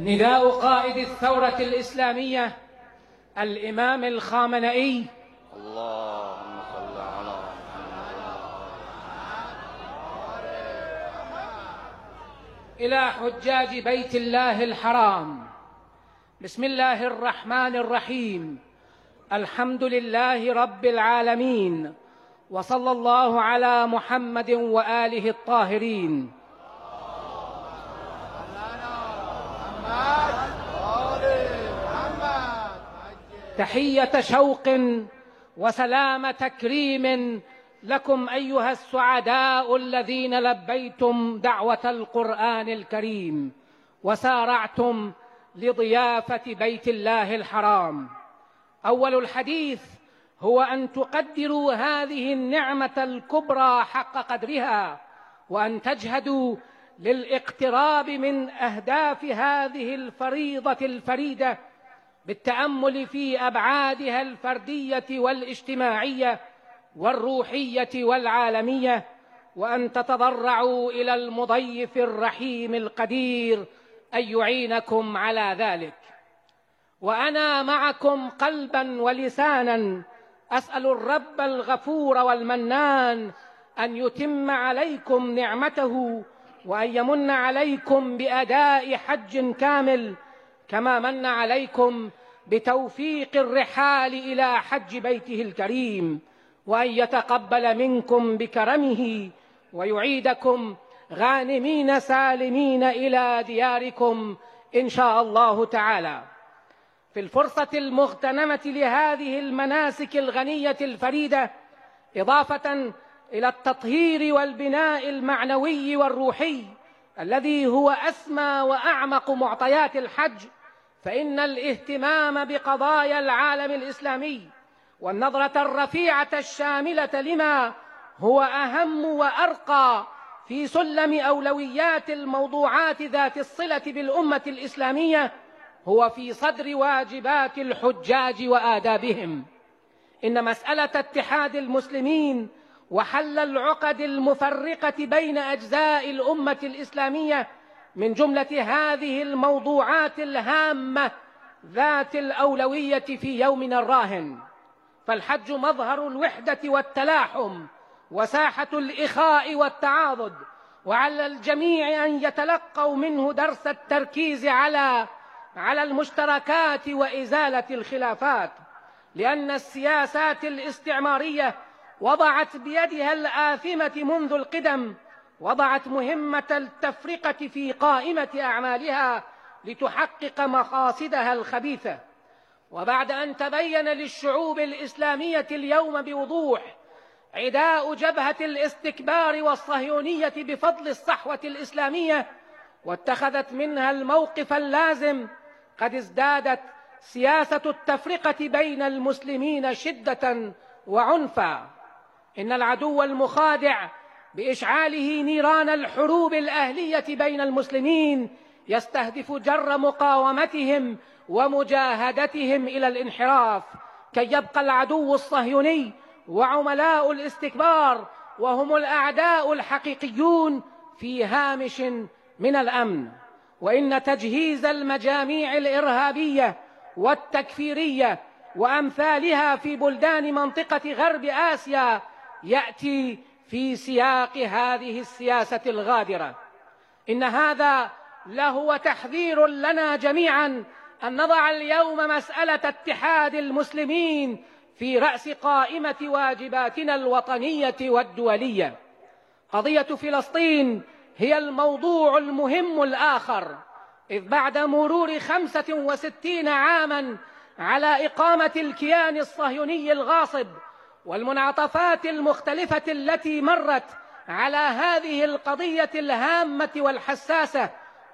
نداء قائد الثورة الإسلامية الإمام الخامنئي: اللهم صل على إلى حجاج بيت الله الحرام: بسم الله الرحمن الرحيم، الحمد لله رب العالمين، وصلى الله على محمد وآله الطاهرين. تحية شوق وسلام تكريم لكم أيها السعداء الذين لبيتم دعوة القرآن الكريم وسارعتم لضيافة بيت الله الحرام. أول الحديث هو أن تقدروا هذه النعمة الكبرى حق قدرها، وأن تجهدوا للاقتراب من أهداف هذه الفريضة الفريدة بالتأمل في أبعادها الفردية والاجتماعية والروحية والعالمية، وأن تتضرعوا إلى المضيف الرحيم القدير أن يعينكم على ذلك. وأنا معكم قلبا ولسانا أسأل الرب الغفور والمنان أن يتم عليكم نعمته، وأن يمن عليكم بأداء حج كامل، كما من عليكم بتوفيق الرحال إلى حج بيته الكريم، وأن يتقبل منكم بكرمه ويعيدكم غانمين سالمين إلى دياركم إن شاء الله تعالى. في الفرصة المغتنمة لهذه المناسك الغنية الفريدة، إضافة إلى التطهير والبناء المعنوي والروحي الذي هو أسمى وأعمق معطيات الحج، فإن الاهتمام بقضايا العالم الإسلامي والنظرة الرفيعة الشاملة لما هو أهم وأرقى في سلم أولويات الموضوعات ذات الصلة بالأمة الإسلامية هو في صدر واجبات الحجاج وآدابهم. إن مسألة اتحاد المسلمين وحل العقد المفرقة بين أجزاء الأمة الإسلامية من جملة هذه الموضوعات الهامة ذات الأولوية في يومنا الراهن. فالحج مظهر الوحدة والتلاحم وساحة الإخاء والتعاضد، وعلى الجميع أن يتلقوا منه درس التركيز على المشتركات وإزالة الخلافات، لأن السياسات الاستعمارية وضعت بيدها الآثمة منذ القدم، وضعت مهمة التفرقة في قائمة أعمالها لتحقق مقاصدها الخبيثة. وبعد أن تبين للشعوب الإسلامية اليوم بوضوح عداء جبهة الاستكبار والصهيونية بفضل الصحوة الإسلامية، واتخذت منها الموقف اللازم، قد ازدادت سياسة التفرقة بين المسلمين شدة وعنفا. إن العدو المخادع بإشعاله نيران الحروب الأهلية بين المسلمين يستهدف جر مقاومتهم ومجاهدتهم إلى الانحراف، كي يبقى العدو الصهيوني وعملاء الاستكبار وهم الأعداء الحقيقيون في هامش من الأمن. وإن تجهيز المجاميع الإرهابية والتكفيرية وأمثالها في بلدان منطقة غرب آسيا يأتي في سياق هذه السياسة الغادرة. إن هذا لهو تحذير لنا جميعا أن نضع اليوم مسألة اتحاد المسلمين في رأس قائمة واجباتنا الوطنية والدولية. قضية فلسطين هي الموضوع المهم الآخر، إذ بعد مرور 65 عاما على إقامة الكيان الصهيوني الغاصب والمنعطفات المختلفة التي مرت على هذه القضية الهامة والحساسة،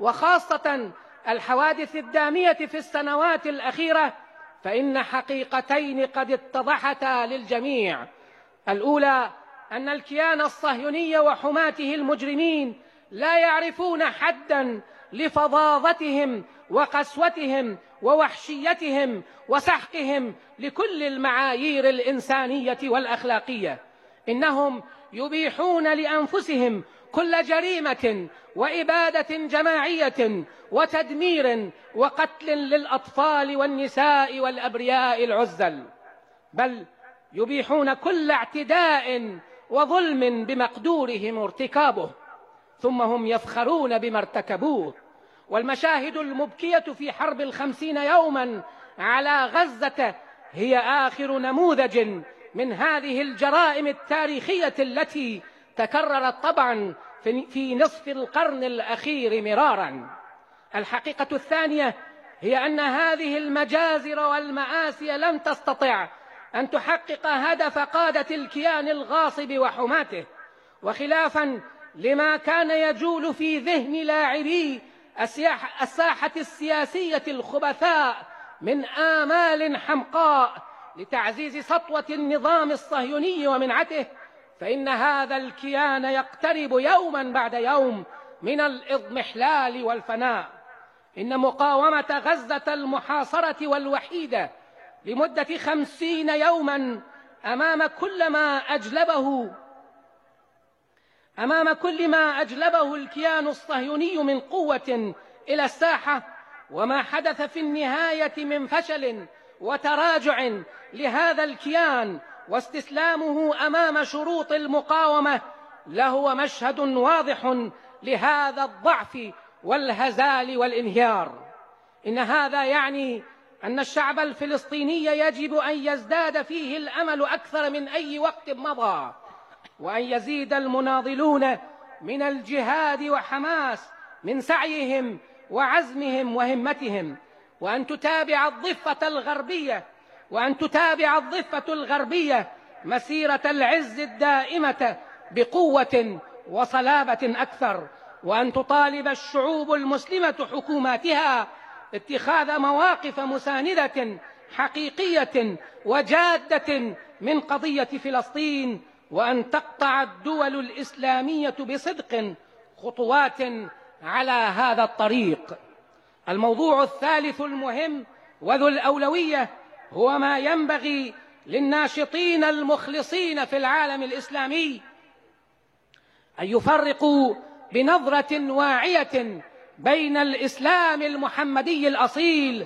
وخاصة الحوادث الدامية في السنوات الأخيرة، فإن حقيقتين قد اتضحتا للجميع. الأولى أن الكيان الصهيوني وحماته المجرمين لا يعرفون حدا لفظاظتهم وقسوتهم ووحشيتهم وسحقهم لكل المعايير الإنسانية والأخلاقية. إنهم يبيحون لأنفسهم كل جريمة وإبادة جماعية وتدمير وقتل للأطفال والنساء والأبرياء العزل، بل يبيحون كل اعتداء وظلم بمقدورهم ارتكابه، ثم هم يفخرون بما ارتكبوه. والمشاهد المبكية في حرب 50 يوما على غزة هي آخر نموذج من هذه الجرائم التاريخية التي تكررت طبعا في نصف القرن الأخير مرارا. الحقيقة الثانية هي أن هذه المجازر والمآسي لم تستطع أن تحقق هدف قادة الكيان الغاصب وحماته، وخلافا لما كان يجول في ذهن لاعبي الساحة السياسية الخبثاء من آمال حمقاء لتعزيز سطوة النظام الصهيوني ومنعته، فإن هذا الكيان يقترب يوما بعد يوم من الإضمحلال والفناء. إن مقاومة غزة المحاصرة والوحيدة لمدة 50 يوما أمام كل ما أجلبه الكيان الصهيوني من قوة إلى الساحة، وما حدث في النهاية من فشل وتراجع لهذا الكيان واستسلامه أمام شروط المقاومة، لهو مشهد واضح لهذا الضعف والهزال والانهيار. إن هذا يعني أن الشعب الفلسطيني يجب أن يزداد فيه الأمل أكثر من أي وقت مضى، وأن يزيد المناضلون من الجهاد وحماس من سعيهم وعزمهم وهمتهم، وأن تتابع الضفة الغربية مسيرة العز الدائمة بقوة وصلابة أكثر، وأن تطالب الشعوب المسلمة حكوماتها اتخاذ مواقف مساندة حقيقية وجادة من قضية فلسطين، وأن تقطع الدول الإسلامية بصدق خطوات على هذا الطريق. الموضوع الثالث المهم وذو الأولوية هو ما ينبغي للناشطين المخلصين في العالم الإسلامي أن يفرقوا بنظرة واعية بين الإسلام المحمدي الأصيل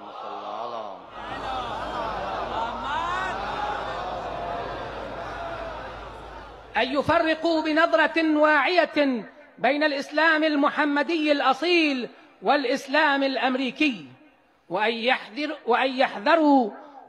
والإسلام الأمريكي، وأن يحذروا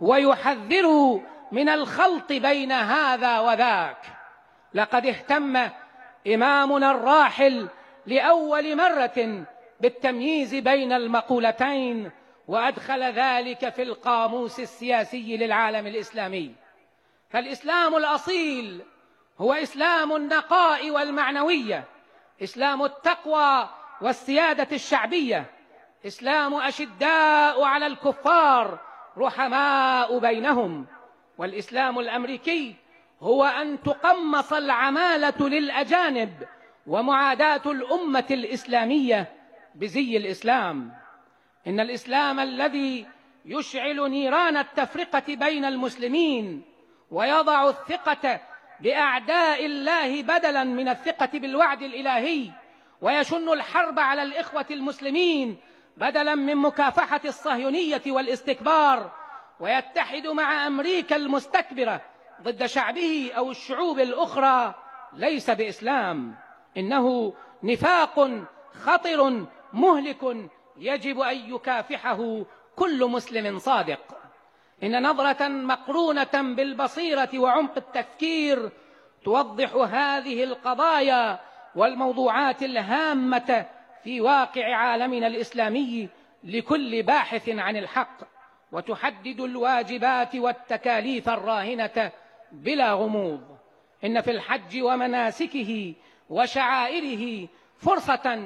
ويحذروا من الخلط بين هذا وذاك. لقد اهتم إمامنا الراحل لأول مرة بالتمييز بين المقولتين، وأدخل ذلك في القاموس السياسي للعالم الإسلامي. فالإسلام الأصيل هو إسلام النقاء والمعنوية، إسلام التقوى والسيادة الشعبية، إسلام أشداء على الكفار رحماء بينهم. والإسلام الأمريكي هو أن تقمص العمالة للأجانب ومعاداة الأمة الإسلامية بزي الإسلام. إن الإسلام الذي يشعل نيران التفرقة بين المسلمين ويضع الثقة بأعداء الله بدلا من الثقة بالوعد الإلهي، ويشن الحرب على الإخوة المسلمين بدلا من مكافحة الصهيونية والاستكبار، ويتحد مع أمريكا المستكبرة ضد شعبه أو الشعوب الأخرى، ليس بإسلام، إنه نفاق خطر مهلك يجب أن يكافحه كل مسلم صادق. إن نظرة مقرونة بالبصيرة وعمق التفكير توضح هذه القضايا والموضوعات الهامة في واقع عالمنا الإسلامي لكل باحث عن الحق، وتحدد الواجبات والتكاليف الراهنة بلا غموض. إن في الحج ومناسكه وشعائره فرصة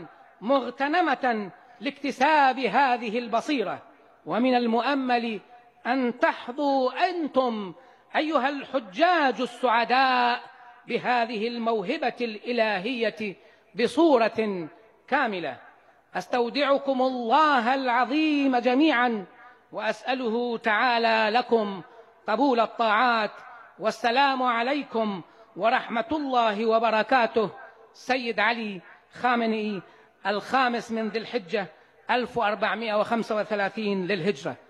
مغتنمة لاكتساب هذه البصيرة، ومن المؤمل أن تحظوا أنتم أيها الحجاج السعداء بهذه الموهبة الإلهية بصورة كاملة. أستودعكم الله العظيم جميعا، وأسأله تعالى لكم قبول الطاعات. والسلام عليكم ورحمة الله وبركاته. سيد علي خامنئي، 5 من ذي الحجة 1435 للهجرة.